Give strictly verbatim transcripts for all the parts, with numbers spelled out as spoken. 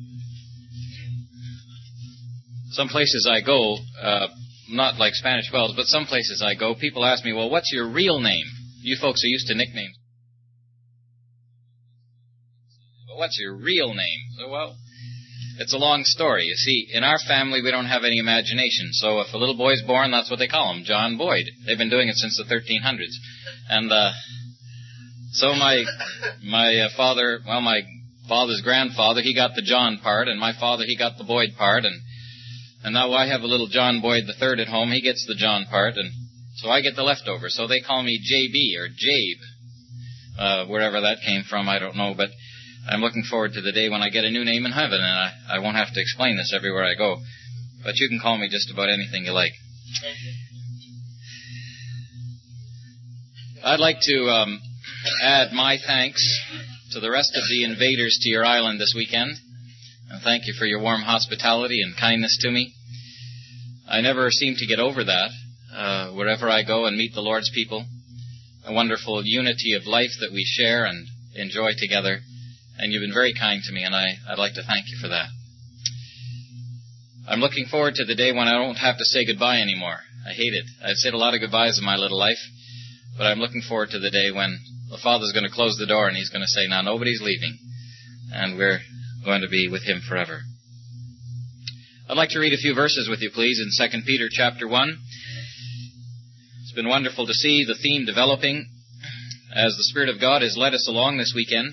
Some places I go, uh, not like Spanish Wells, but some places I go, people ask me, well, what's your real name? You folks are used to nicknames. But what's your real name? So, well, it's a long story. You see, in our family, we don't have any imagination. So if a little boy's born, that's what they call him, John Boyd. They've been doing it since the thirteen hundreds. And uh, so my my uh, father, well, my father's grandfather, he got the John part, and my father, he got the Boyd part, and and now I have a little John Boyd the third at home. He gets the John part, and so I get the leftover. So they call me J B or Jabe. Uh, wherever that came from, I don't know, but I'm looking forward to the day when I get a new name in heaven, and I, I won't have to explain this everywhere I go. But you can call me just about anything you like. I'd like to um, add my thanks to the rest of the invaders to your island this weekend. And thank you for your warm hospitality and kindness to me. I never seem to get over that uh, wherever I go and meet the Lord's people. A wonderful unity of life that we share and enjoy together. And you've been very kind to me, and I, I'd like to thank you for that. I'm looking forward to the day when I don't have to say goodbye anymore. I hate it. I've said a lot of goodbyes in my little life, but I'm looking forward to the day when the Father's going to close the door and He's going to say, now nobody's leaving, and we're going to be with Him forever. I'd like to read a few verses with you, please, in Second Peter chapter one. It's been wonderful to see the theme developing as the Spirit of God has led us along this weekend.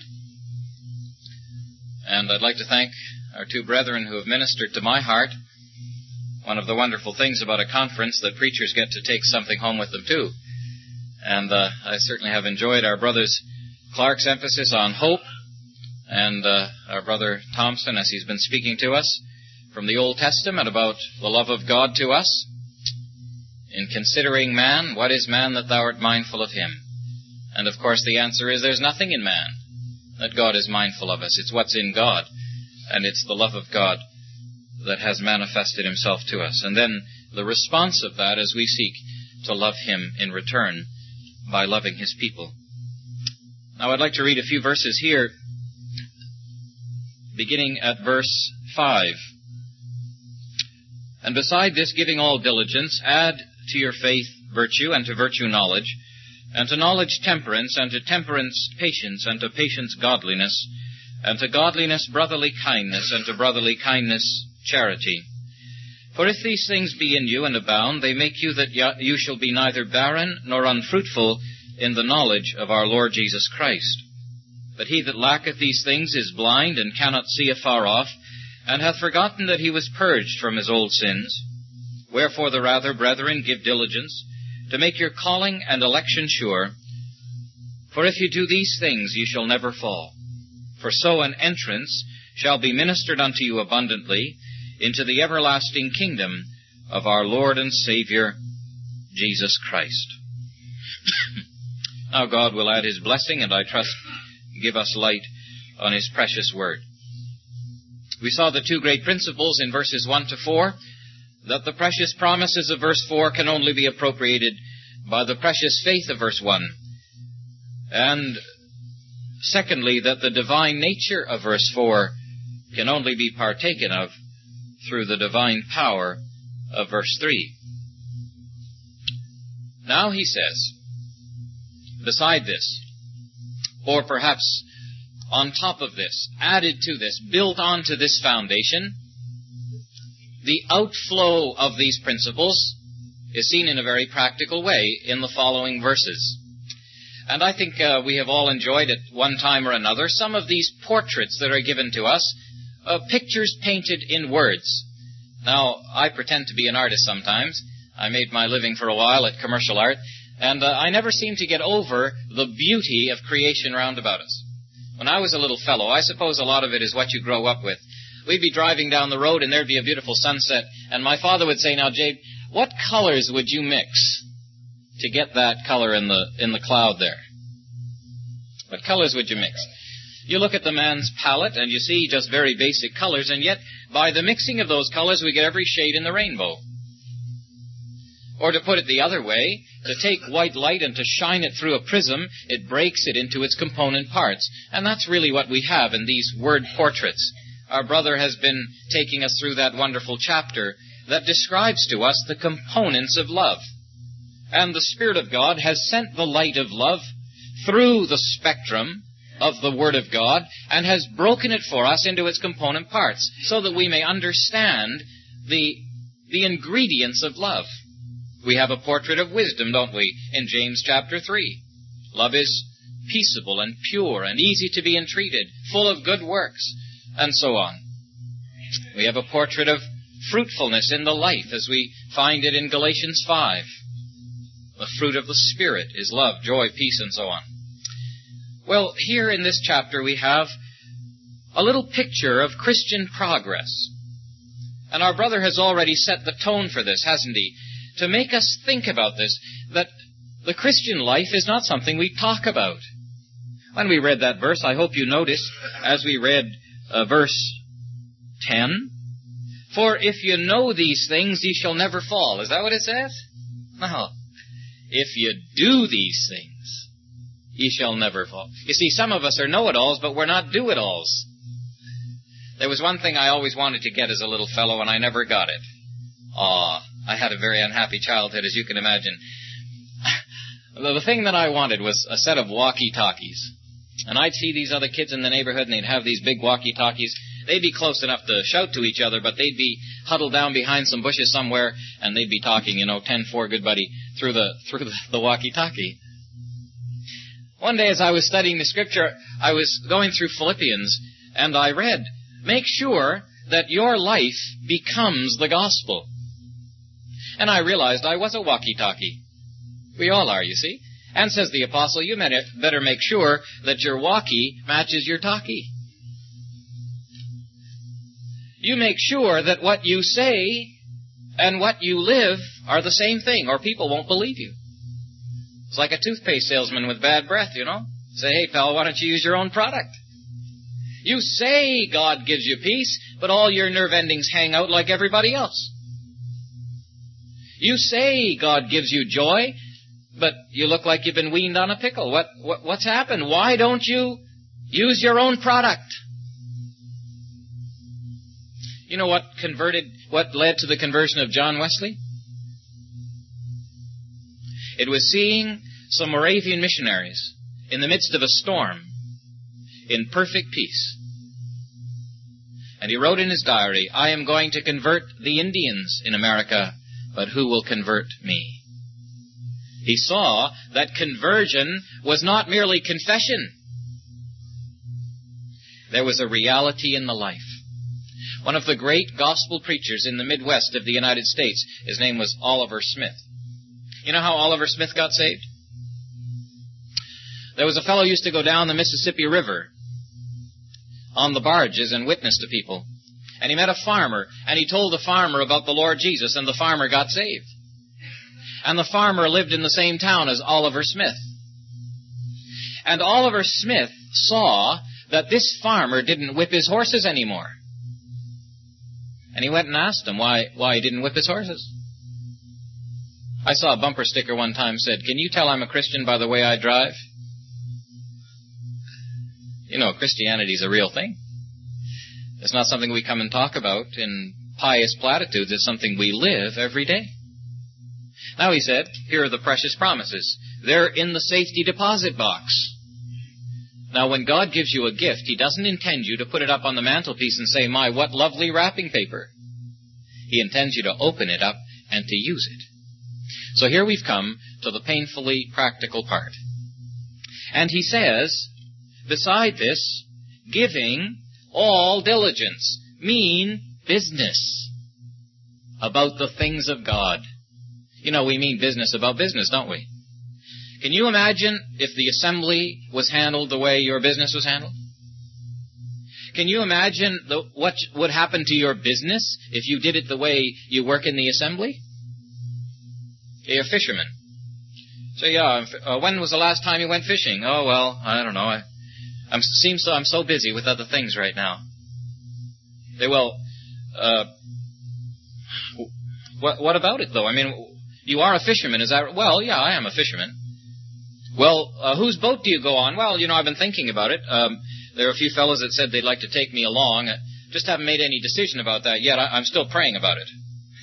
And I'd like to thank our two brethren who have ministered to my heart. One of the wonderful things about a conference that preachers get to take something home with them too. And uh, I certainly have enjoyed our brother's Clark's emphasis on hope, and uh, our brother Thompson as he's been speaking to us from the Old Testament about the love of God to us. In considering man, what is man that thou art mindful of him? And of course the answer is there's nothing in man that God is mindful of us. It's what's in God, and it's the love of God that has manifested Himself to us. And then the response of that as we seek to love Him in return by loving His people. Now I'd like to read a few verses here, beginning at verse five. And beside this, giving all diligence, add to your faith virtue, and to virtue knowledge, and to knowledge temperance, and to temperance patience, and to patience godliness, and to godliness brotherly kindness, and to brotherly kindness charity. For if these things be in you and abound, they make you that you shall be neither barren nor unfruitful in the knowledge of our Lord Jesus Christ. But he that lacketh these things is blind, and cannot see afar off, and hath forgotten that he was purged from his old sins. Wherefore the rather, brethren, give diligence to make your calling and election sure. For if you do these things, you shall never fall. For so an entrance shall be ministered unto you abundantly into the everlasting kingdom of our Lord and Savior, Jesus Christ. Now God will add His blessing, and I trust give us light on His precious word. We saw the two great principles in verses one to four, that the precious promises of verse four can only be appropriated by the precious faith of verse one. And secondly, that the divine nature of verse four can only be partaken of through the divine power of verse three. Now he says, beside this, or perhaps on top of this, added to this, built onto this foundation, the outflow of these principles is seen in a very practical way in the following verses. And I think uh, we have all enjoyed at one time or another some of these portraits that are given to us, uh, pictures painted in words. Now, I pretend to be an artist sometimes. I made my living for a while at commercial art, and uh, I never seem to get over the beauty of creation round about us. When I was a little fellow, I suppose a lot of it is what you grow up with. We'd be driving down the road, and there'd be a beautiful sunset, and my father would say, now, Jabe, what colors would you mix to get that color in the in the cloud there? What colors would you mix? You look at the man's palette, and you see just very basic colors, and yet, by the mixing of those colors, we get every shade in the rainbow. Or to put it the other way, to take white light and to shine it through a prism, it breaks it into its component parts. And that's really what we have in these word portraits. our brother has been taking us through that wonderful chapter that describes to us the components of love. And the Spirit of God has sent the light of love through the spectrum of the Word of God and has broken it for us into its component parts so that we may understand the, the ingredients of love. We have a portrait of wisdom, don't we, in James chapter three. Love is peaceable and pure and easy to be entreated, full of good works, and so on. We have a portrait of fruitfulness in the life as we find it in Galatians five. The fruit of the Spirit is love, joy, peace, and so on. Well, here in this chapter we have a little picture of Christian progress. And our brother has already set the tone for this, hasn't he? To make us think about this, that the Christian life is not something we talk about. When we read that verse, I hope you noticed, as we read uh, verse ten, for if you know these things, ye shall never fall. Is that what it says? No. If you do these things, ye shall never fall. You see, some of us are know-it-alls, but we're not do-it-alls. There was one thing I always wanted to get as a little fellow, and I never got it. Aw, I had a very unhappy childhood, as you can imagine. The thing that I wanted was a set of walkie-talkies. And I'd see these other kids in the neighborhood, and they'd have these big walkie-talkies. They'd be close enough to shout to each other, but they'd be huddled down behind some bushes somewhere, and they'd be talking, you know, ten four, good buddy, through the through the, the walkie-talkie. One day as I was studying the Scripture, I was going through Philippians, and I read, make sure that your life becomes the gospel. And I realized I was a walkie-talkie. We all are, you see. And says the apostle, you better make sure that your walkie matches your talkie. You make sure that what you say and what you live are the same thing, or people won't believe you. It's like a toothpaste salesman with bad breath, you know. Say, hey, pal, why don't you use your own product? You say God gives you peace, but all your nerve endings hang out like everybody else. You say God gives you joy, but you look like you've been weaned on a pickle. What, what what's happened? Why don't you use your own product? You know what converted, what led to the conversion of John Wesley? It was seeing some Moravian missionaries in the midst of a storm in perfect peace. And he wrote in his diary, I am going to convert the Indians in America, but who will convert me? He saw that conversion was not merely confession. There was a reality in the life. One of the great gospel preachers in the Midwest of the United States, his name was Oliver Smith. You know how Oliver Smith got saved? There was a fellow who used to go down the Mississippi River on the barges and witness to people. And he met a farmer, and he told the farmer about the Lord Jesus, and the farmer got saved. And the farmer lived in the same town as Oliver Smith. And Oliver Smith saw that this farmer didn't whip his horses anymore. And he went and asked him why, why he didn't whip his horses. I saw a bumper sticker one time said, can you tell I'm a Christian by the way I drive? You know, Christianity is a real thing. It's not something we come and talk about in pious platitudes. It's something we live every day. Now, he said, here are the precious promises. They're in the safety deposit box. Now, when God gives you a gift, He doesn't intend you to put it up on the mantelpiece and say, my, what lovely wrapping paper. He intends you to open it up and to use it. So here we've come to the painfully practical part. And he says, beside this, giving all diligence, mean business about the things of God. You know, we mean business about business, don't we? Can you imagine if the assembly was handled the way your business was handled? Can you imagine the, what would happen to your business if you did it the way you work in the assembly? You're a fisherman. So, yeah, uh, when was the last time you went fishing? Oh, well, I don't know. I I'm, seems so, I'm so busy with other things right now. Say, well, uh, what, what about it, though? I mean, you are a fisherman, is that right? Well, yeah, I am a fisherman. Well, uh, whose boat do you go on? Well, you know, I've been thinking about it. Um, there are a few fellows that said they'd like to take me along. Just haven't made any decision about that yet. I, I'm still praying about it.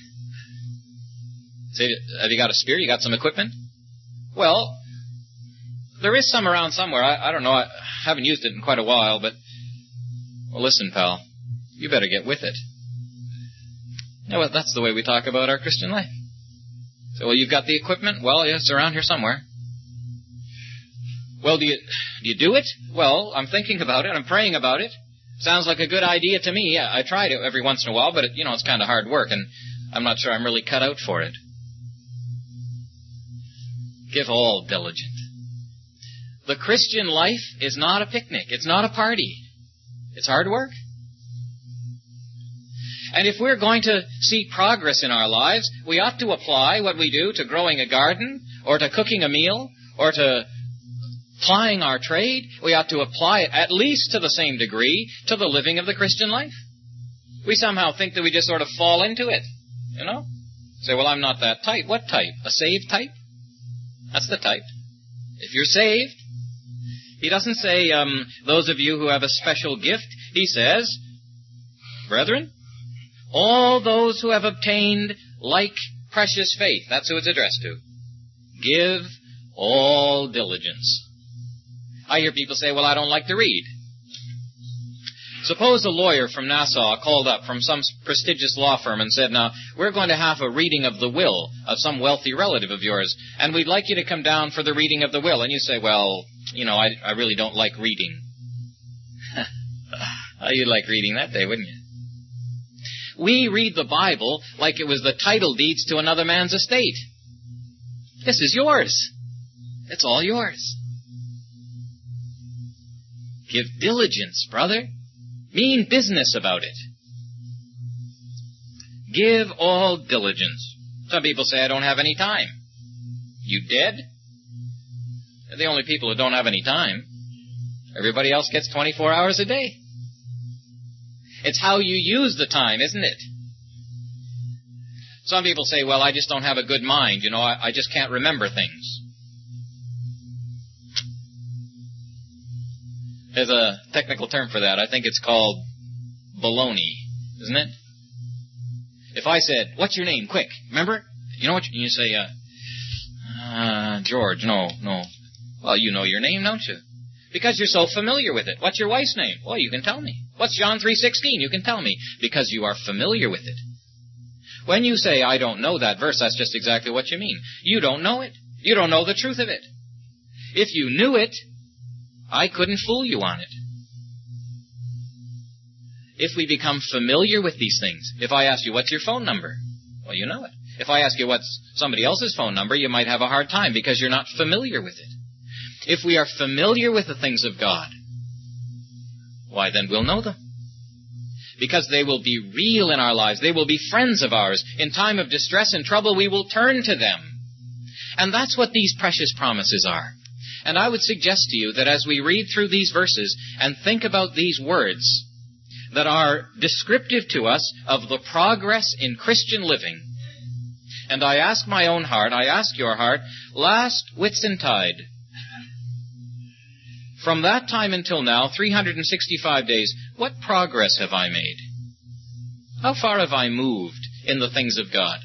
Say, have you got a spear? You got some equipment? Well, there is some around somewhere. I, I don't know. I haven't used it in quite a while, but... Well, listen, pal. You better get with it. You know what? That's the way we talk about our Christian life. So, well, you've got the equipment? Well, yes, it's around here somewhere. Well, do you, do you do it? Well, I'm thinking about it. I'm praying about it. Sounds like a good idea to me. Yeah, I try it every once in a while, but, it, you know, it's kind of hard work, and I'm not sure I'm really cut out for it. Give all diligence. The Christian life is not a picnic. It's not a party. It's hard work. And if we're going to see progress in our lives, we ought to apply what we do to growing a garden, or to cooking a meal, or to plying our trade. We ought to apply it at least to the same degree to the living of the Christian life. We somehow think that we just sort of fall into it, you know? Say, well, I'm not that type. What type? A saved type? That's the type. If you're saved, he doesn't say, um, those of you who have a special gift. He says, brethren, all those who have obtained like precious faith. That's who it's addressed to. Give all diligence. I hear people say, well, I don't like to read. Suppose a lawyer from Nassau called up from some prestigious law firm and said, now, we're going to have a reading of the will of some wealthy relative of yours, and we'd like you to come down for the reading of the will. And you say, well, you know, I, I really don't like reading. Oh, you'd like reading that day, wouldn't you? We read the Bible like it was the title deeds to another man's estate. This is yours. It's all yours. Give diligence, brother. Mean business about it. Give all diligence. Some people say, I don't have any time. You dead? They're the only people who don't have any time. Everybody else gets twenty-four hours a day. It's how you use the time, isn't it? Some people say, well, I just don't have a good mind. You know, I, I just can't remember things. There's a technical term for that. I think it's called baloney, isn't it? If I said, what's your name? Quick. Remember? You know what? You, you say, uh, uh, George. No, no. Well, you know your name, don't you? Because you're so familiar with it. What's your wife's name? Well, you can tell me. What's John three sixteen? You can tell me. Because you are familiar with it. When you say, I don't know that verse, that's just exactly what you mean. You don't know it. You don't know the truth of it. If you knew it, I couldn't fool you on it. If we become familiar with these things, if I ask you, what's your phone number? Well, you know it. If I ask you what's somebody else's phone number, you might have a hard time because you're not familiar with it. If we are familiar with the things of God, why then we'll know them. Because they will be real in our lives. They will be friends of ours. In time of distress and trouble, we will turn to them. And that's what these precious promises are. And I would suggest to you that as we read through these verses and think about these words that are descriptive to us of the progress in Christian living, and I ask my own heart, I ask your heart, last Whitsuntide, from that time until now, three hundred sixty-five days, what progress have I made? How far have I moved in the things of God?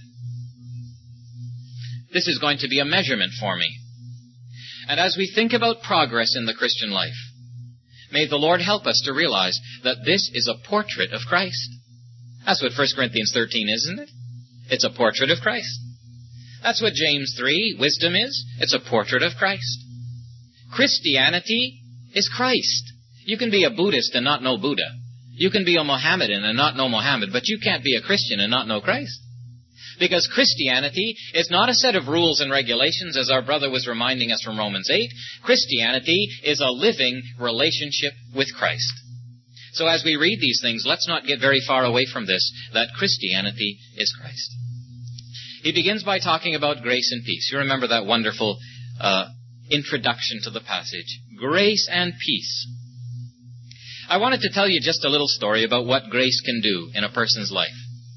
This is going to be a measurement for me. And as we think about progress in the Christian life, may the Lord help us to realize that this is a portrait of Christ. That's what First Corinthians thirteen is, isn't it? It's a portrait of Christ. That's what James three, wisdom, is. It's a portrait of Christ. Christianity is Christ. You can be a Buddhist and not know Buddha. You can be a Mohammedan and not know Mohammed, but you can't be a Christian and not know Christ. Because Christianity is not a set of rules and regulations, as our brother was reminding us from Romans eight. Christianity is a living relationship with Christ. So as we read these things, let's not get very far away from this, that Christianity is Christ. He begins by talking about grace and peace. You remember that wonderful uh, introduction to the passage. Grace and peace. I wanted to tell you just a little story about what grace can do in a person's life.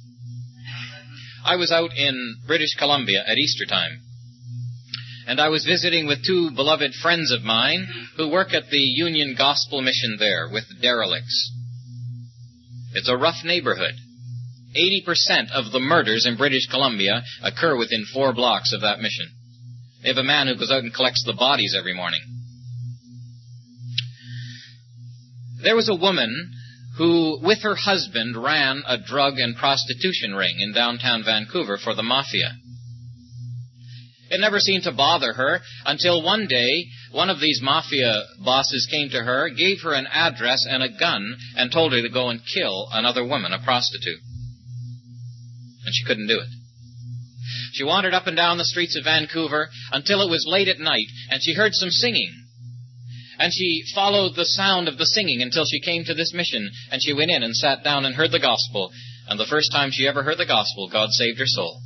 I was out in British Columbia at Easter time, and I was visiting with two beloved friends of mine who work at the Union Gospel Mission there with derelicts. It's a rough neighborhood. eighty percent of the murders in British Columbia occur within four blocks of that mission. They have a man who goes out and collects the bodies every morning. There was a woman who, with her husband, ran a drug and prostitution ring in downtown Vancouver for the mafia. It never seemed to bother her until one day one of these mafia bosses came to her, gave her an address and a gun, and told her to go and kill another woman, a prostitute. And she couldn't do it. She wandered up and down the streets of Vancouver until it was late at night, and she heard some singing. And she followed the sound of the singing until she came to this mission, and she went in and sat down and heard the gospel. And the first time she ever heard the gospel, God saved her soul.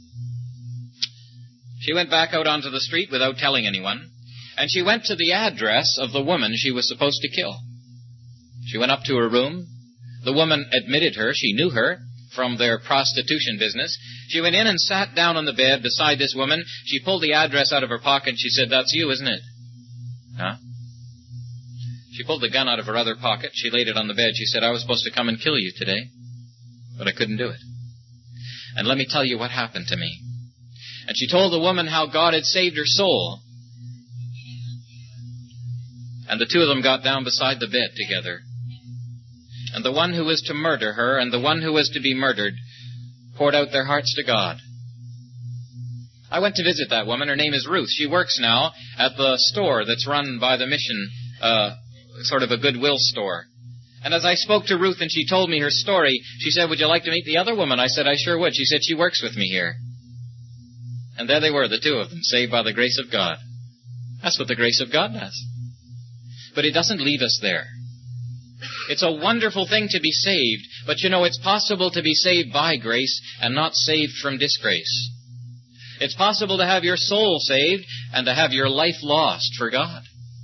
She went back out onto the street without telling anyone, and she went to the address of the woman she was supposed to kill. She went up to her room. The woman admitted her. She knew her from their prostitution business. She went in and sat down on the bed beside this woman. She pulled the address out of her pocket. She said, "That's you, isn't it?" Huh? She pulled the gun out of her other pocket. She laid it on the bed. She said, "I was supposed to come and kill you today, but I couldn't do it. And let me tell you what happened to me." And she told the woman how God had saved her soul. And the two of them got down beside the bed together. And the one who was to murder her and the one who was to be murdered poured out their hearts to God. I went to visit that woman. Her name is Ruth. She works now at the store that's run by the mission, uh, sort of a Goodwill store. And as I spoke to Ruth and she told me her story, she said, "Would you like to meet the other woman?" I said, "I sure would." She said, "She works with me here." And there they were, the two of them, saved by the grace of God. That's what the grace of God does. But it doesn't leave us there. It's a wonderful thing to be saved, but you know, it's possible to be saved by grace and not saved from disgrace. It's possible to have your soul saved and to have your life lost for God.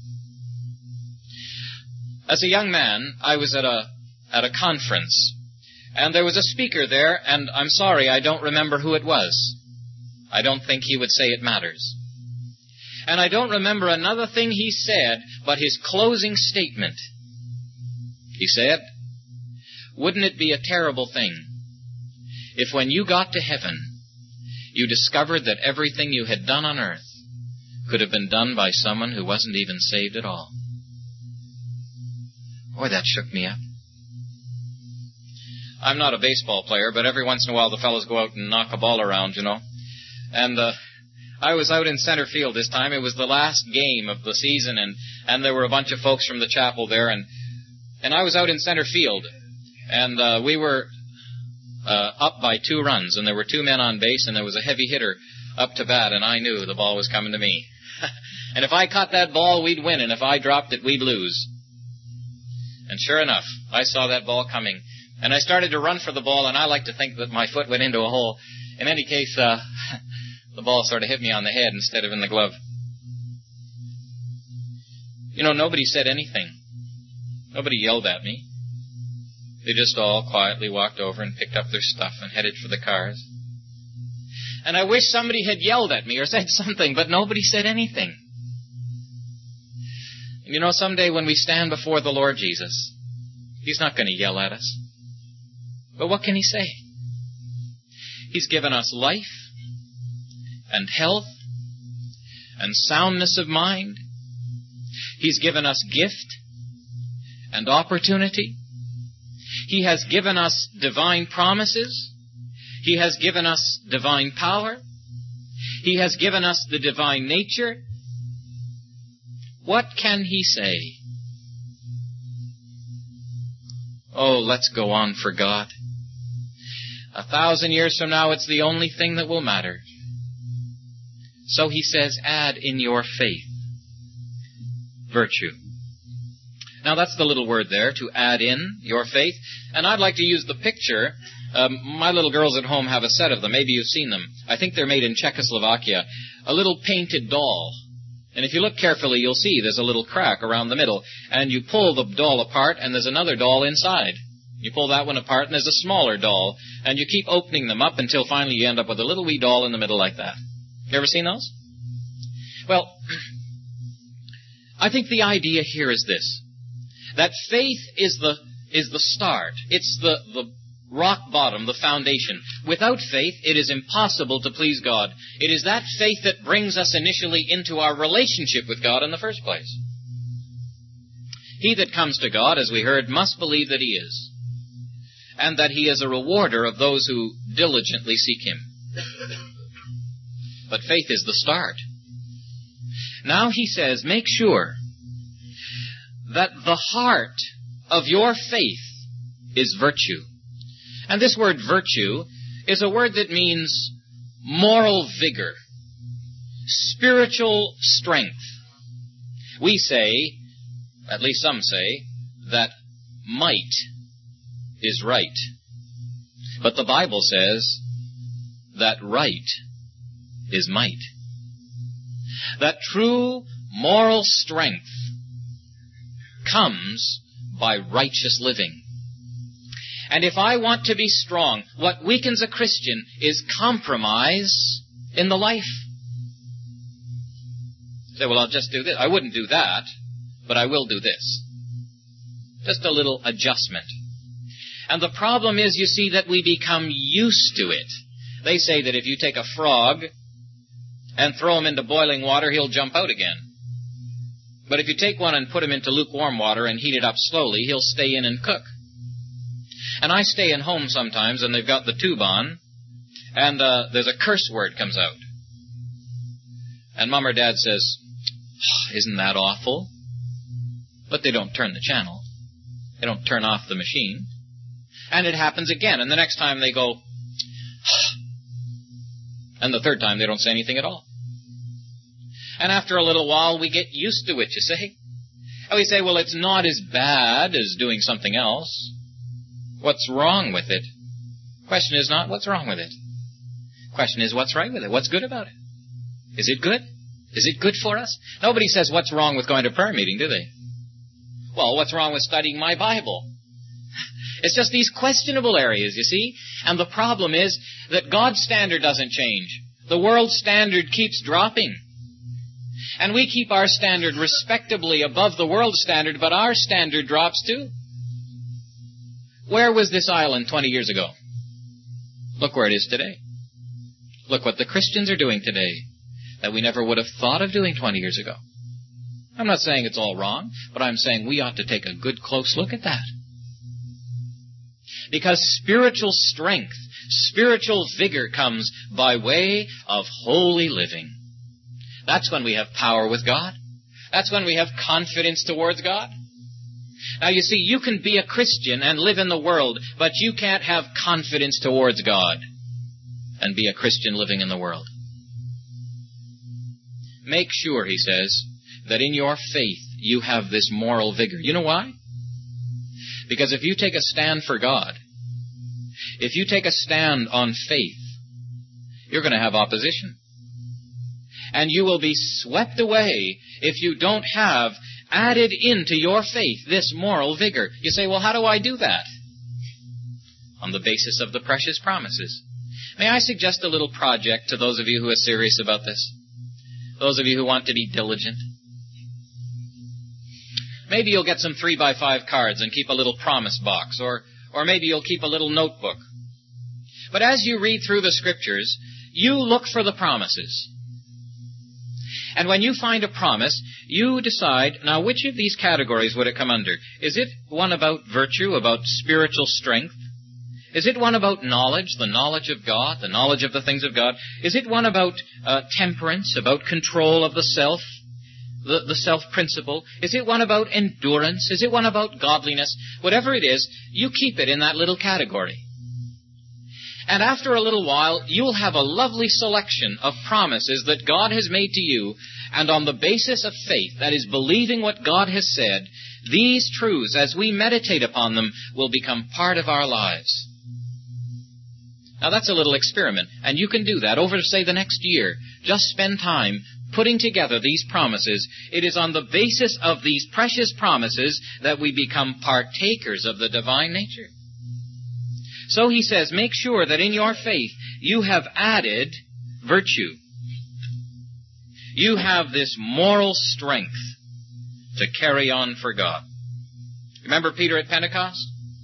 As a young man, I was at a at a conference, and there was a speaker there, and I'm sorry, I don't remember who it was. I don't think he would say it matters. And I don't remember another thing he said but his closing statement. He said, "Wouldn't it be a terrible thing if when you got to heaven, you discovered that everything you had done on earth could have been done by someone who wasn't even saved at all?" Boy, that shook me up. I'm not a baseball player, but every once in a while the fellows go out and knock a ball around, you know. And uh, I was out in center field this time. It was the last game of the season, and, and there were a bunch of folks from the chapel there, and and I was out in center field, and uh, we were uh, up by two runs, and there were two men on base, and there was a heavy hitter up to bat, and I knew the ball was coming to me. And if I caught that ball, we'd win, and if I dropped it, we'd lose. And sure enough, I saw that ball coming, and I started to run for the ball, and I like to think that my foot went into a hole. In any case, uh, the ball sort of hit me on the head instead of in the glove. You know, nobody said anything. Nobody yelled at me. They just all quietly walked over and picked up their stuff and headed for the cars. And I wish somebody had yelled at me or said something, but nobody said anything. And you know, someday when we stand before the Lord Jesus, He's not going to yell at us. But what can He say? He's given us life and health and soundness of mind. He's given us gift and opportunity. He has given us divine promises. He has given us divine power. He has given us the divine nature. What can He say? Oh, let's go on for God. A thousand years from now, it's the only thing that will matter. So He says, add in your faith virtue. Now that's the little word there, to add in your faith. And I'd like to use the picture. Um, my little girls at home have a set of them. Maybe you've seen them. I think they're made in Czechoslovakia. A little painted doll. And if you look carefully, you'll see there's a little crack around the middle. And you pull the doll apart, and there's another doll inside. You pull that one apart, and there's a smaller doll. And you keep opening them up until finally you end up with a little wee doll in the middle like that. You ever seen those? Well, I think the idea here is this. That faith is the is the start. It's the, the rock bottom, the foundation. Without faith, it is impossible to please God. It is that faith that brings us initially into our relationship with God in the first place. He that comes to God, as we heard, must believe that He is, and that He is a rewarder of those who diligently seek Him. But faith is the start. Now he says, make sure that the heart of your faith is virtue. And this word virtue is a word that means moral vigor, spiritual strength. We say, at least some say, that might is right. But the Bible says that right is might. That true moral strength comes by righteous living. And if I want to be strong, what weakens a Christian is compromise in the life. You say, well, I'll just do this. I wouldn't do that, but I will do this. Just a little adjustment. And the problem is, you see, that we become used to it. They say that if you take a frog and throw him into boiling water, he'll jump out again. But if you take one and put him into lukewarm water and heat it up slowly, he'll stay in and cook. And I stay in home sometimes, and they've got the tube on, and uh, there's a curse word comes out. And Mom or Dad says, oh, isn't that awful? But they don't turn the channel. They don't turn off the machine. And it happens again, and the next time they go, and the third time they don't say anything at all. And after a little while, we get used to it, you see. And we say, well, it's not as bad as doing something else. What's wrong with it? Question is not what's wrong with it. Question is what's right with it? What's good about it? Is it good? Is it good for us? Nobody says what's wrong with going to prayer meeting, do they? Well, what's wrong with studying my Bible? It's just these questionable areas, you see. And the problem is that God's standard doesn't change. The world's standard keeps dropping. And we keep our standard respectably above the world's standard, but our standard drops too. Where was this island twenty years ago? Look where it is today. Look what the Christians are doing today that we never would have thought of doing twenty years ago. I'm not saying it's all wrong, but I'm saying we ought to take a good close look at that. Because spiritual strength, spiritual vigor comes by way of holy living. That's when we have power with God. That's when we have confidence towards God. Now, you see, you can be a Christian and live in the world, but you can't have confidence towards God and be a Christian living in the world. Make sure, he says, that in your faith you have this moral vigor. You know why? Because if you take a stand for God, if you take a stand on faith, you're going to have opposition. And you will be swept away if you don't have added into your faith this moral vigor. You say, well, how do I do that? On the basis of the precious promises. May I suggest a little project to those of you who are serious about this? Those of you who want to be diligent? Maybe you'll get some three by five cards and keep a little promise box, or, or maybe you'll keep a little notebook. But as you read through the Scriptures, you look for the promises. And when you find a promise, you decide, now which of these categories would it come under? Is it one about virtue, about spiritual strength? Is it one about knowledge, the knowledge of God, the knowledge of the things of God? Is it one about uh, temperance, about control of the self, the, the self-principle? Is it one about endurance? Is it one about godliness? Whatever it is, you keep it in that little category. And after a little while, you'll have a lovely selection of promises that God has made to you, and on the basis of faith, that is, believing what God has said, these truths, as we meditate upon them, will become part of our lives. Now, that's a little experiment, and you can do that over, say, the next year. Just spend time putting together these promises. It is on the basis of these precious promises that we become partakers of the divine nature. So he says, make sure that in your faith you have added virtue. You have this moral strength to carry on for God. Remember Peter at Pentecost?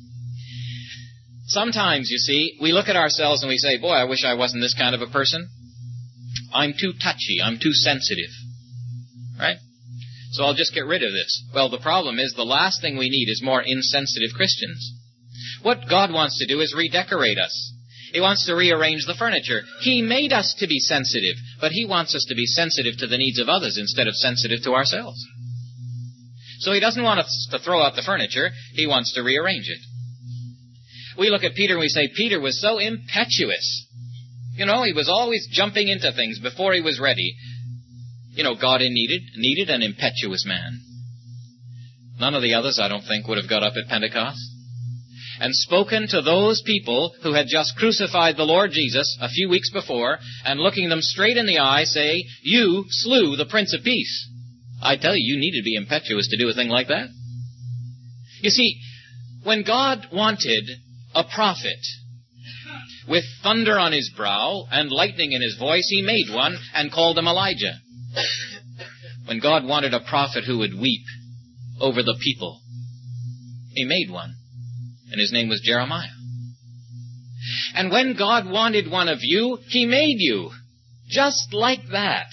Sometimes, you see, we look at ourselves and we say, boy, I wish I wasn't this kind of a person. I'm too touchy. I'm too sensitive. Right? So I'll just get rid of this. Well, the problem is the last thing we need is more insensitive Christians. What God wants to do is redecorate us. He wants to rearrange the furniture. He made us to be sensitive, but He wants us to be sensitive to the needs of others instead of sensitive to ourselves. So He doesn't want us to throw out the furniture. He wants to rearrange it. We look at Peter and we say, Peter was so impetuous. You know, he was always jumping into things before he was ready. You know, God needed, needed an impetuous man. None of the others, I don't think, would have got up at Pentecost and spoken to those people who had just crucified the Lord Jesus a few weeks before and looking them straight in the eye say, you slew the Prince of Peace. I tell you, you need to be impetuous to do a thing like that. You see, when God wanted a prophet with thunder on his brow and lightning in his voice, He made one and called him Elijah. When God wanted a prophet who would weep over the people, He made one, and his name was Jeremiah. And when God wanted one of you, He made you, just like that.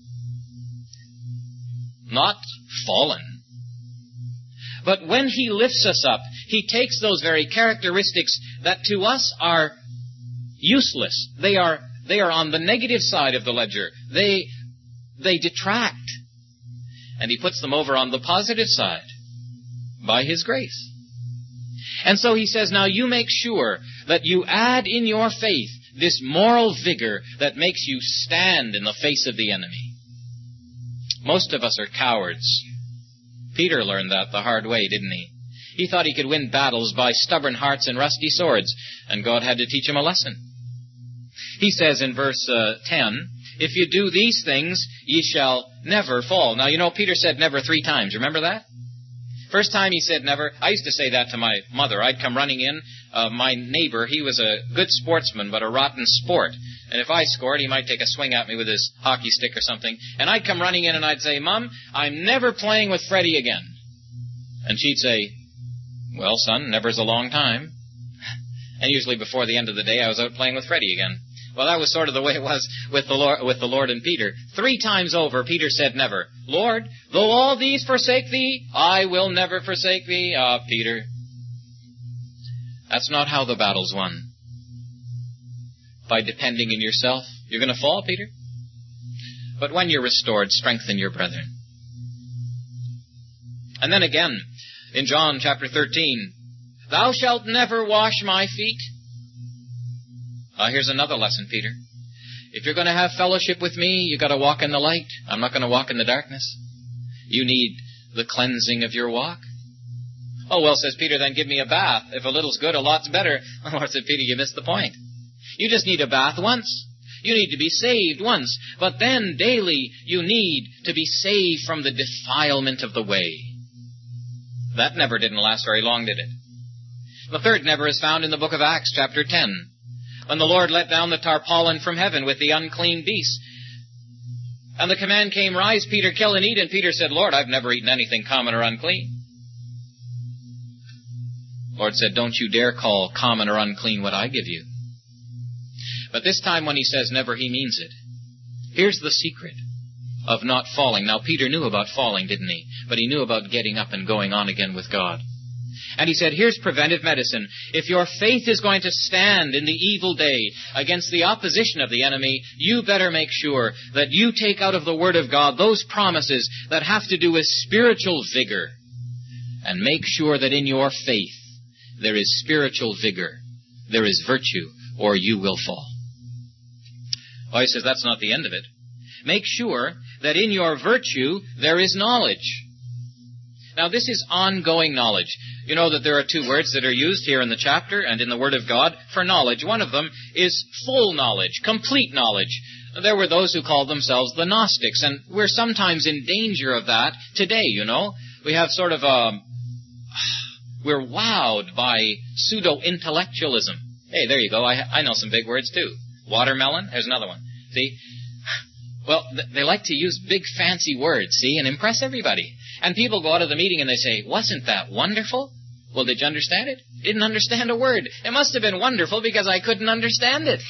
Not fallen. But when He lifts us up, He takes those very characteristics that to us are useless. They are, they are on the negative side of the ledger. They, they detract. And He puts them over on the positive side by His grace. And so He says, now you make sure that you add in your faith this moral vigor that makes you stand in the face of the enemy. Most of us are cowards. Peter learned that the hard way, didn't he? He thought he could win battles by stubborn hearts and rusty swords, and God had to teach him a lesson. He says in verse uh, ten, if you do these things, ye shall never fall. Now, you know, Peter said never three times. Remember that? First time he said never. I used to say that to my mother. I'd come running in. Uh, my neighbor, he was a good sportsman, but a rotten sport. And if I scored, he might take a swing at me with his hockey stick or something. And I'd come running in and I'd say, Mom, I'm never playing with Freddie again. And she'd say, well, son, never's a long time. And usually before the end of the day, I was out playing with Freddie again. Well, that was sort of the way it was with the Lord, with the Lord and Peter. Three times over, Peter said never. Lord, though all these forsake thee, I will never forsake thee. Ah, Peter. That's not how the battle's won. By depending in yourself. You're going to fall, Peter. But when you're restored, strengthen your brethren. And then again, in John chapter thirteen, thou shalt never wash my feet. Uh, here's another lesson, Peter. If you're going to have fellowship with me, you've got to walk in the light. I'm not going to walk in the darkness. You need the cleansing of your walk. Oh, well, says Peter, then give me a bath. If a little's good, a lot's better. The Lord said, Peter, you missed the point. You just need a bath once. You need to be saved once. But then, daily, you need to be saved from the defilement of the way. That never didn't last very long, did it? The third never is found in the book of Acts, chapter ten. When the Lord let down the tarpaulin from heaven with the unclean beasts. And the command came, rise, Peter, kill and eat. And Peter said, Lord, I've never eaten anything common or unclean. The Lord said, don't you dare call common or unclean what I give you. But this time when he says never, he means it. Here's the secret of not falling. Now, Peter knew about falling, didn't he? But he knew about getting up and going on again with God. And he said, here's preventive medicine. If your faith is going to stand in the evil day against the opposition of the enemy, you better make sure that you take out of the Word of God those promises that have to do with spiritual vigor. And make sure that in your faith there is spiritual vigor, there is virtue, or you will fall. Oh, he says that's not the end of it. Make sure that in your virtue there is knowledge. Now, this is ongoing knowledge. You know that there are two words that are used here in the chapter and in the Word of God for knowledge. One of them is full knowledge, complete knowledge. There were those who called themselves the Gnostics, and we're sometimes in danger of that today, you know. We have sort of a... We're wowed by pseudo-intellectualism. Hey, there you go. I, I know some big words, too. Watermelon, there's another one. See? Well, they like to use big, fancy words, see, and impress everybody. And people go out of the meeting and they say, wasn't that wonderful? Well, did you understand it? Didn't understand a word. It must have been wonderful because I couldn't understand it.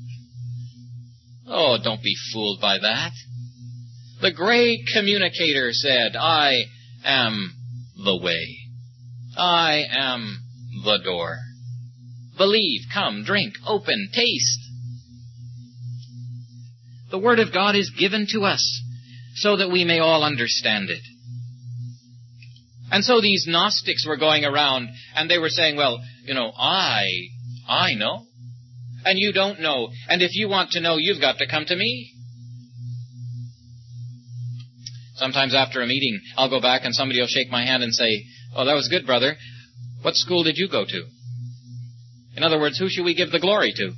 Oh, don't be fooled by that. The great communicator said, I am the way. I am the door. Believe, come, drink, open, taste. The Word of God is given to us so that we may all understand it. And so these Gnostics were going around and they were saying, well, you know, I, I know. And you don't know. And if you want to know, you've got to come to me. Sometimes after a meeting, I'll go back and somebody will shake my hand and say, oh, that was good, brother. What school did you go to? In other words, who should we give the glory to?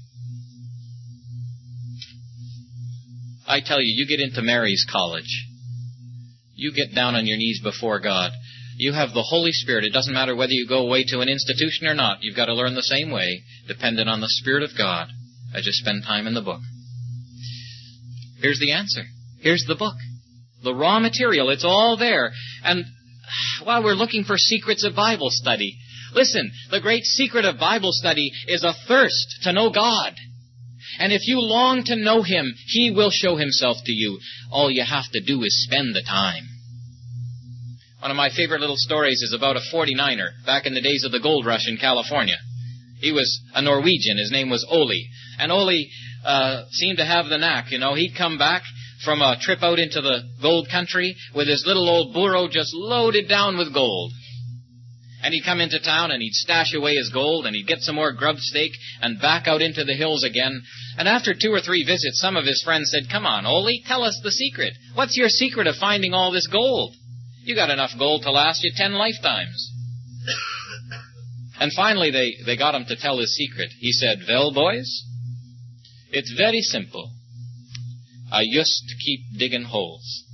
I tell you, you get into Mary's college. You get down on your knees before God. You have the Holy Spirit. It doesn't matter whether you go away to an institution or not. You've got to learn the same way, dependent on the Spirit of God, as you spend time in the book. Here's the answer. Here's the book. The raw material, it's all there. And while we're looking for secrets of Bible study, listen, the great secret of Bible study is a thirst to know God. And if you long to know Him, He will show Himself to you. All you have to do is spend the time. One of my favorite little stories is about a forty-niner back in the days of the gold rush in California. He was a Norwegian. His name was Ole. And Ole uh, seemed to have the knack. You know, he'd come back from a trip out into the gold country with his little old burro just loaded down with gold. And he'd come into town and he'd stash away his gold and he'd get some more grub steak and back out into the hills again. And after two or three visits, some of his friends said, come on, Ole, tell us the secret. What's your secret of finding all this gold? You got enough gold to last you ten lifetimes. And finally they, they got him to tell his secret. He said, well, boys, it's very simple. I used to keep digging holes.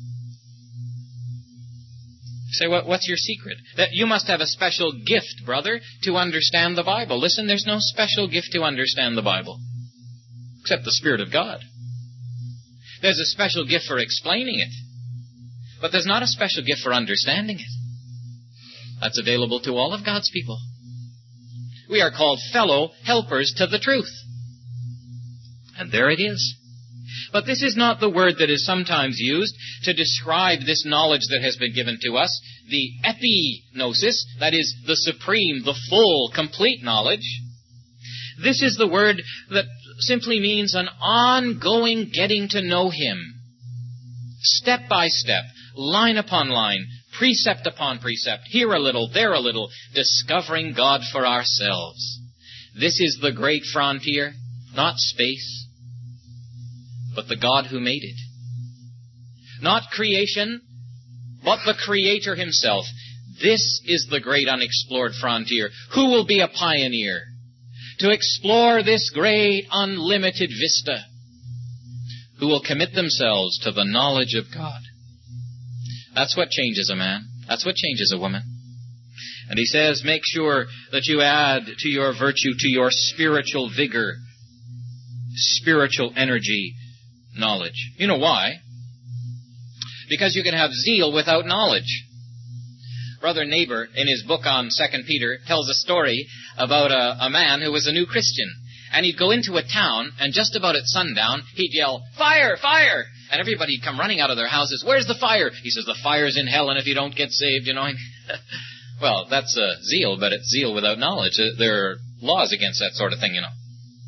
You say, what, what's your secret? That you must have a special gift, brother, to understand the Bible. Listen, there's no special gift to understand the Bible, except the Spirit of God. There's a special gift for explaining it, but there's not a special gift for understanding it. That's available to all of God's people. We are called fellow helpers to the truth. And there it is. But this is not the word that is sometimes used to describe this knowledge that has been given to us, the epignosis, that is, the supreme, the full, complete knowledge. This is the word that simply means an ongoing getting to know Him. Step by step, line upon line, precept upon precept, here a little, there a little, discovering God for ourselves. This is the great frontier, not space, but the God who made it. Not creation, but the Creator Himself. This is the great unexplored frontier. Who will be a pioneer to explore this great unlimited vista? Who will commit themselves to the knowledge of God? That's what changes a man. That's what changes a woman. And he says, make sure that you add to your virtue, to your spiritual vigor, spiritual energy, knowledge. You know why? Because you can have zeal without knowledge. Brother Neighbor, in his book on Second Peter, tells a story about a, a man who was a new Christian. And he'd go into a town, and just about at sundown, he'd yell, fire, fire! And everybody'd come running out of their houses. Where's the fire? He says, the fire's in hell, and if you don't get saved, you know. Well, that's uh, zeal, but it's zeal without knowledge. Uh, there are laws against that sort of thing, you know.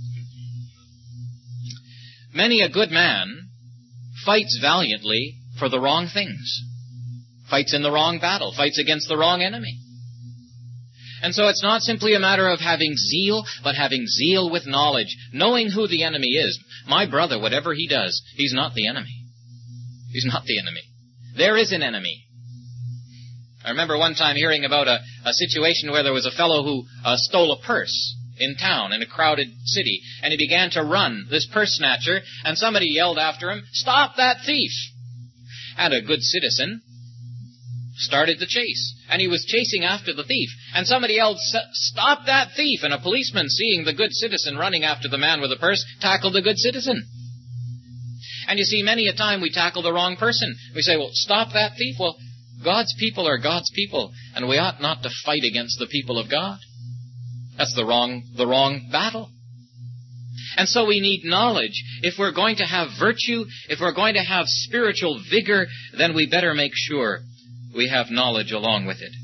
Many a good man fights valiantly for the wrong things. Fights in the wrong battle. Fights against the wrong enemy. And so it's not simply a matter of having zeal, but having zeal with knowledge, knowing who the enemy is. My brother, whatever he does, he's not the enemy. He's not the enemy. There is an enemy. I remember one time hearing about a, a situation where there was a fellow who uh, stole a purse in town, in a crowded city, and he began to run, this purse snatcher, and somebody yelled after him, stop that thief! And a good citizen started the chase. And he was chasing after the thief. And somebody yelled, stop that thief! And a policeman, seeing the good citizen running after the man with the purse, tackled the good citizen. And you see, many a time we tackle the wrong person. We say, well, stop that thief. Well, God's people are God's people, and we ought not to fight against the people of God. That's the wrong, the wrong battle. And so we need knowledge. If we're going to have virtue, if we're going to have spiritual vigor, then we better make sure we have knowledge along with it.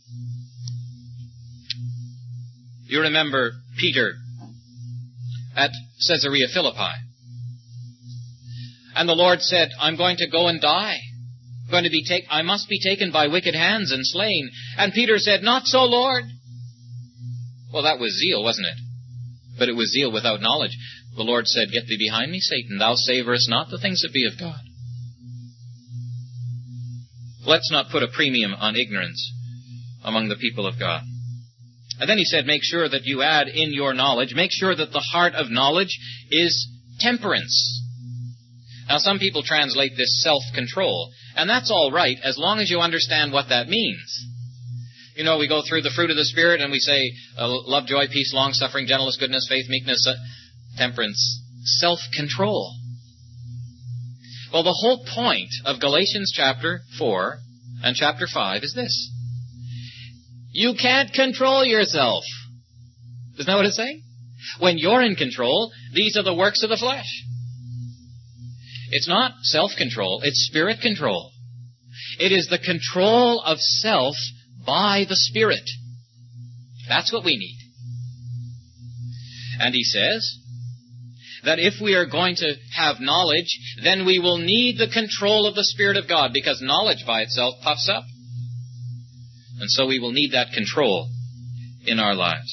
You remember Peter at Caesarea Philippi. And the Lord said, I'm going to go and die. I'm going to be take, I must be taken by wicked hands and slain. And Peter said, not so, Lord. Well, that was zeal, wasn't it? But it was zeal without knowledge. The Lord said, get thee behind me, Satan. Thou savorest not the things that be of God. Let's not put a premium on ignorance among the people of God. And then he said, make sure that you add in your knowledge, make sure that the heart of knowledge is temperance. Now, some people translate this self-control, and that's all right as long as you understand what that means. You know, we go through the fruit of the Spirit and we say, uh, love, joy, peace, long-suffering, gentleness, goodness, faith, meekness, uh, temperance, self-control. Well, the whole point of Galatians chapter four and chapter five is this. You can't control yourself. Isn't that what it's saying? When you're in control, these are the works of the flesh. It's not self-control, it's spirit control. It is the control of self by the Spirit. That's what we need. And he says that if we are going to have knowledge, then we will need the control of the Spirit of God, because knowledge by itself puffs up. And so we will need that control in our lives.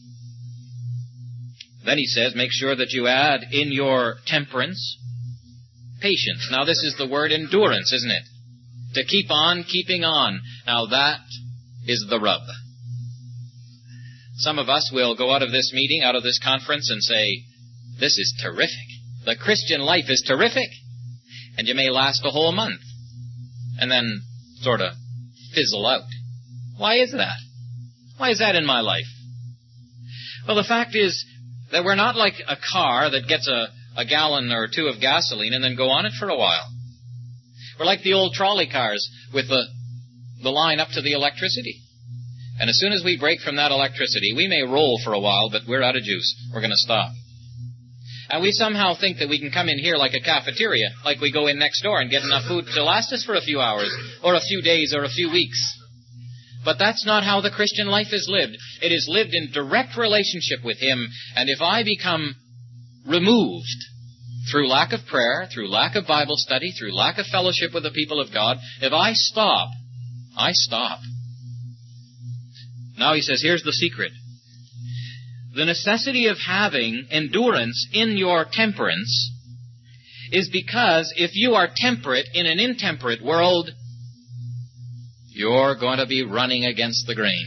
Then he says, make sure that you add in your temperance patience. Now this is the word endurance, isn't it? To keep on keeping on. Now that is the rub. Some of us will go out of this meeting, out of this conference, and say, this is terrific. The Christian life is terrific. And you may last a whole month and then sort of fizzle out. Why is that? Why is that in my life? Well, the fact is that we're not like a car that gets a, a gallon or two of gasoline and then go on it for a while. We're like the old trolley cars with the, the line up to the electricity. And as soon as we break from that electricity, we may roll for a while, but we're out of juice. We're going to stop. And we somehow think that we can come in here like a cafeteria, like we go in next door and get enough food to last us for a few hours, or a few days, or a few weeks. But that's not how the Christian life is lived. It is lived in direct relationship with Him. And if I become removed through lack of prayer, through lack of Bible study, through lack of fellowship with the people of God, if I stop, I stop. Now he says, here's the secret. The necessity of having endurance in your temperance is because if you are temperate in an intemperate world, you're going to be running against the grain.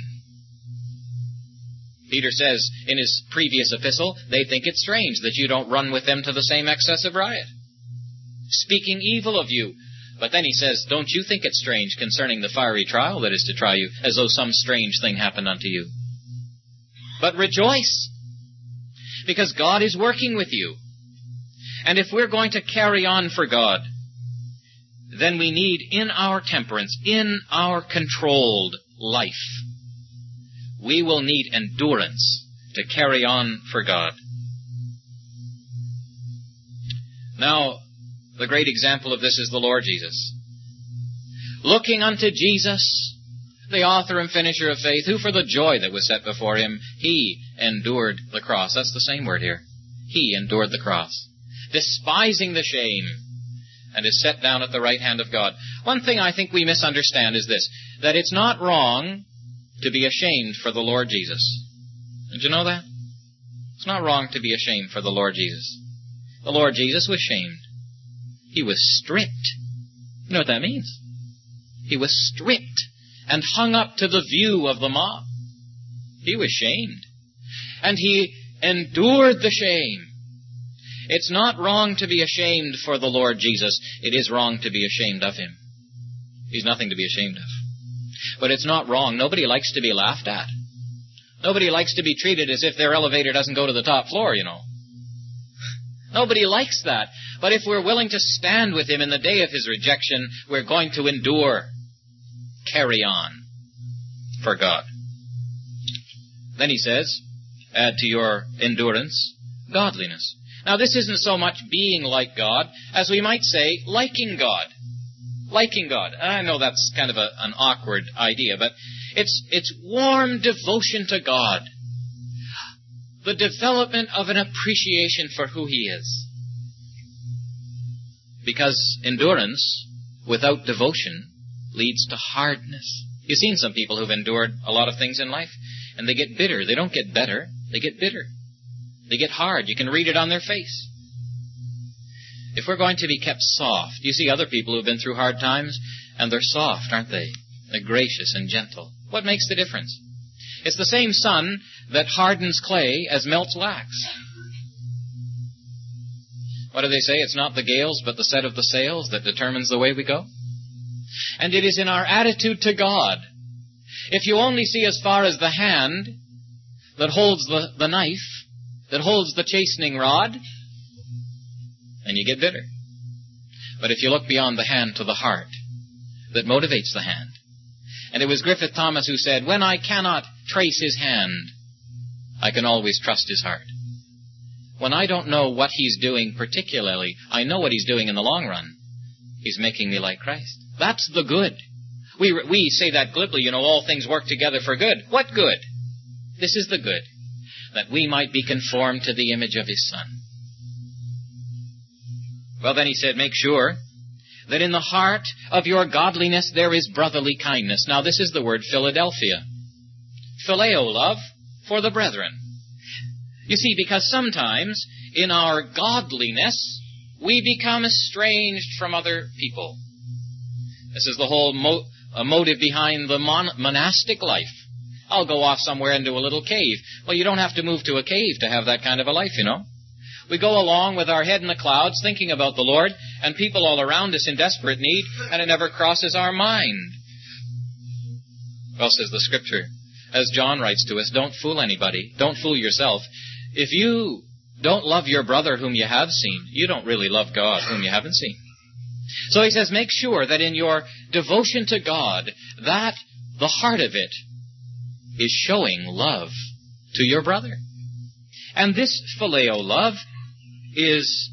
Peter says in his previous epistle, they think it strange that you don't run with them to the same excess of riot, speaking evil of you. But then he says, don't you think it strange concerning the fiery trial that is to try you, as though some strange thing happened unto you. But rejoice, because God is working with you. And if we're going to carry on for God, then we need in our temperance, in our controlled life, we will need endurance to carry on for God. Now, the great example of this is the Lord Jesus. Looking unto Jesus, the author and finisher of faith, who for the joy that was set before Him, He endured the cross. That's the same word here. He endured the cross, despising the shame, and is set down at the right hand of God. One thing I think we misunderstand is this, that it's not wrong to be ashamed for the Lord Jesus. Did you know that? It's not wrong to be ashamed for the Lord Jesus. The Lord Jesus was shamed. He was stripped. You know what that means? He was stripped and hung up to the view of the mob. He was shamed. And He endured the shame. It's not wrong to be ashamed for the Lord Jesus. It is wrong to be ashamed of Him. He's nothing to be ashamed of. But it's not wrong. Nobody likes to be laughed at. Nobody likes to be treated as if their elevator doesn't go to the top floor, you know. Nobody likes that. But if we're willing to stand with Him in the day of His rejection, we're going to endure. carry on for God. Then he says, add to your endurance godliness. Now this isn't so much being like God as we might say liking God. Liking God. I know that's kind of a, an awkward idea, but it's, it's warm devotion to God. The development of an appreciation for who He is. Because endurance without devotion leads to hardness. You've seen some people who've endured a lot of things in life, and they get bitter. They don't get better. They get bitter. They get hard. You can read it on their face. If we're going to be kept soft, you see other people who've been through hard times, and they're soft, aren't they? They're gracious and gentle. What makes the difference? It's the same sun that hardens clay as melts wax. What do they say? It's not the gales, but the set of the sails that determines the way we go. And it is in our attitude to God. If you only see as far as the hand that holds the, the knife, that holds the chastening rod, then you get bitter. But if you look beyond the hand to the heart that motivates the hand, and it was Griffith Thomas who said, when I cannot trace his hand, I can always trust his heart. When I don't know what he's doing particularly, I know what he's doing in the long run. He's making me like Christ. That's the good. We we say that glibly, you know, all things work together for good. What good? This is the good, that we might be conformed to the image of His Son. Well, then he said, make sure that in the heart of your godliness there is brotherly kindness. Now, this is the word Philadelphia. Phileo love for the brethren. You see, because sometimes in our godliness we become estranged from other people. This is the whole mo- uh, motive behind the mon- monastic life. I'll go off somewhere into a little cave. Well, you don't have to move to a cave to have that kind of a life, you know. We go along with our head in the clouds thinking about the Lord and people all around us in desperate need, and it never crosses our mind. Well, says the Scripture, as John writes to us, don't fool anybody. Don't fool yourself. If you don't love your brother whom you have seen, you don't really love God whom you haven't seen. So he says, make sure that in your devotion to God, that the heart of it is showing love to your brother. And this phileo love is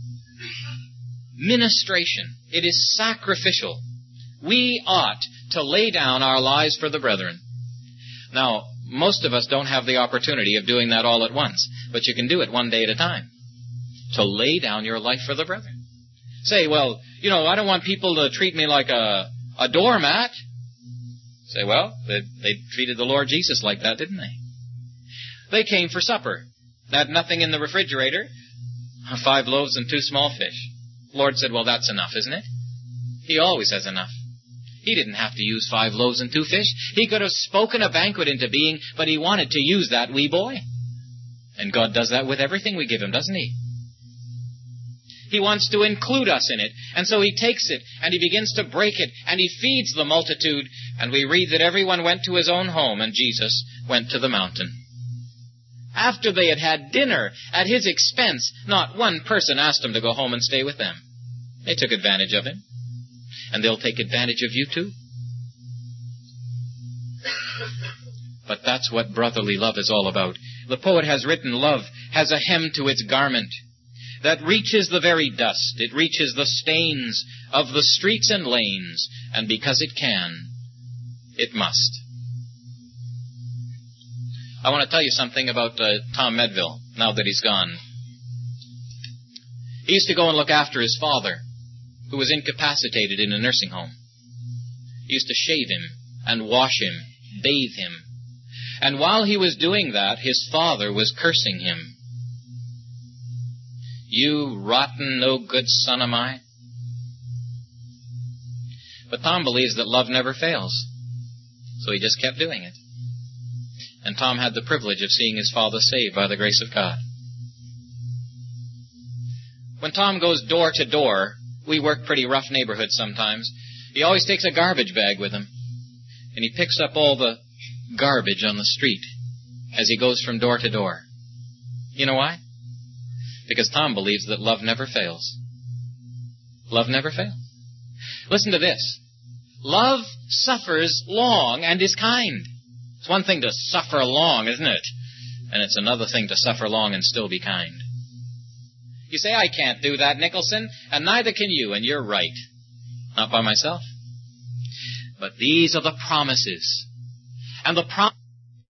ministration. It is sacrificial. We ought to lay down our lives for the brethren. Now, most of us don't have the opportunity of doing that all at once, but you can do it one day at a time. To lay down your life for the brethren. Say, well, you know, I don't want people to treat me like a, a doormat. Say, well, they, they treated the Lord Jesus like that, didn't they? They came for supper. They had nothing in the refrigerator. Five loaves and two small fish. The Lord said, well, that's enough, isn't it? He always has enough. He didn't have to use five loaves and two fish. He could have spoken a banquet into being, but He wanted to use that wee boy. And God does that with everything we give Him, doesn't He? He wants to include us in it. And so He takes it, and He begins to break it, and He feeds the multitude. And we read that everyone went to his own home, and Jesus went to the mountain. After they had had dinner at His expense, not one person asked Him to go home and stay with them. They took advantage of Him. And they'll take advantage of you too. But that's what brotherly love is all about. The poet has written, love has a hem to its garment that reaches the very dust. It reaches the stains of the streets and lanes. And because it can, it must. I want to tell you something about uh, Tom Medville, now that he's gone. He used to go and look after his father, who was incapacitated in a nursing home. He used to shave him and wash him, bathe him. And while he was doing that, his father was cursing him. You rotten, no good son of mine. But Tom believes that love never fails. So he just kept doing it. And Tom had the privilege of seeing his father saved by the grace of God. When Tom goes door to door, we work pretty rough neighborhoods sometimes. He always takes a garbage bag with him. And he picks up all the garbage on the street as he goes from door to door. You know why? Because Tom believes that love never fails. Love never fails. Listen to this. Love suffers long and is kind. It's one thing to suffer long, isn't it? And it's another thing to suffer long and still be kind. You say, I can't do that, Nicholson, and neither can you, and you're right. Not by myself. But these are the promises. And the promises